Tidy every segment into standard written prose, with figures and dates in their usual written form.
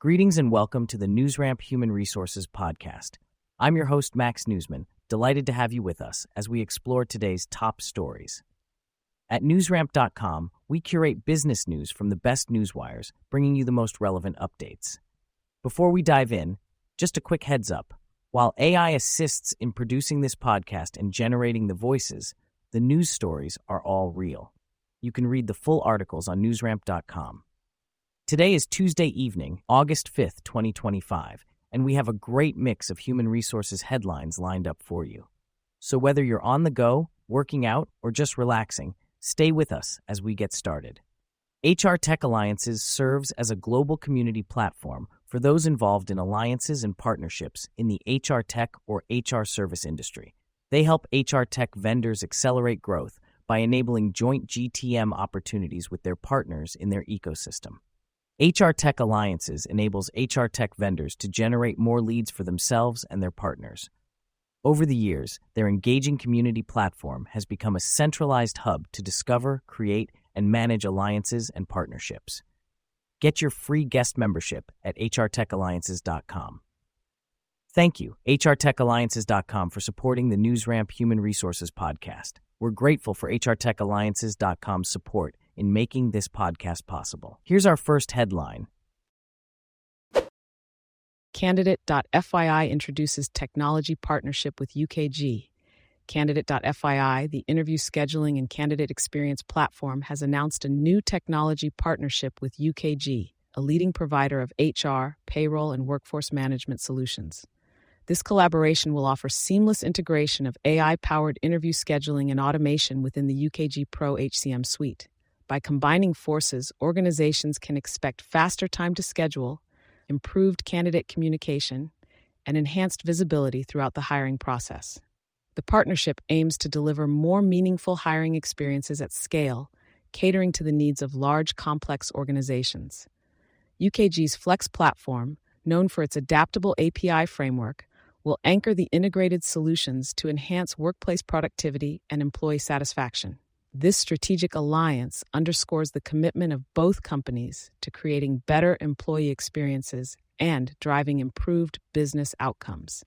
Greetings and welcome to the NewsRamp Human Resources Podcast. I'm your host, Max Newsman, delighted to have you with us as we explore today's top stories. At newsramp.com, we curate business news from the best newswires, bringing you the most relevant updates. Before we dive in, just a quick heads up. While AI assists in producing this podcast and generating the voices, the news stories are all real. You can read the full articles on newsramp.com. Today is Tuesday evening, August 5th, 2025, and we have a great mix of human resources headlines lined up for you. So whether you're on the go, working out, or just relaxing, stay with us as we get started. HR Tech Alliances serves as a global community platform for those involved in alliances and partnerships in the HR tech or HR service industry. They help HR tech vendors accelerate growth by enabling joint GTM opportunities with their partners in their ecosystem. HR Tech Alliances enables HR tech vendors to generate more leads for themselves and their partners. Over the years, their engaging community platform has become a centralized hub to discover, create, and manage alliances and partnerships. Get your free guest membership at hrtechalliances.com. Thank you, hrtechalliances.com, for supporting the NewsRamp Human Resources Podcast. We're grateful for hrtechalliances.com's support in making this podcast possible. Here's our first headline. Candidate.FYI introduces technology partnership with UKG. Candidate.FYI, the interview scheduling and candidate experience platform, has announced a new technology partnership with UKG, a leading provider of HR, payroll, and workforce management solutions. This collaboration will offer seamless integration of AI-powered interview scheduling and automation within the UKG Pro HCM suite. By combining forces, organizations can expect faster time to schedule, improved candidate communication, and enhanced visibility throughout the hiring process. The partnership aims to deliver more meaningful hiring experiences at scale, catering to the needs of large, complex organizations. UKG's Flex platform, known for its adaptable API framework, will anchor the integrated solutions to enhance workplace productivity and employee satisfaction. This strategic alliance underscores the commitment of both companies to creating better employee experiences and driving improved business outcomes.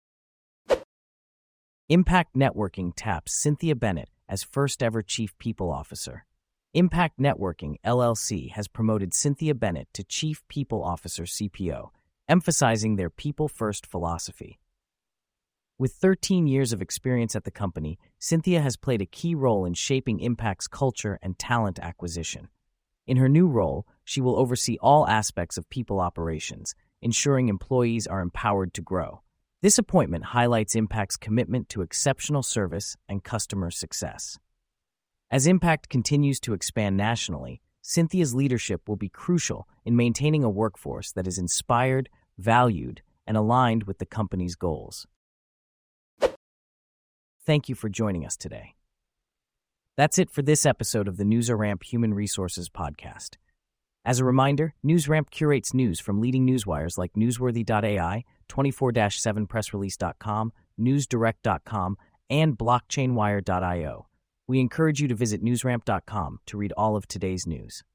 Impact Networking taps Cynthia Bennett as first-ever Chief People Officer. Impact Networking, LLC, has promoted Cynthia Bennett to Chief People Officer CPO, emphasizing their people-first philosophy. With 13 years of experience at the company, Cynthia has played a key role in shaping Impact's culture and talent acquisition. In her new role, she will oversee all aspects of people operations, ensuring employees are empowered to grow. This appointment highlights Impact's commitment to exceptional service and customer success. As Impact continues to expand nationally, Cynthia's leadership will be crucial in maintaining a workforce that is inspired, valued, and aligned with the company's goals. Thank you for joining us today. That's it for this episode of the NewsRamp Human Resources Podcast. As a reminder, NewsRamp curates news from leading newswires like Newsworthy.ai, 24/7pressrelease.com, NewsDirect.com, and BlockchainWire.io. We encourage you to visit newsramp.com to read all of today's news.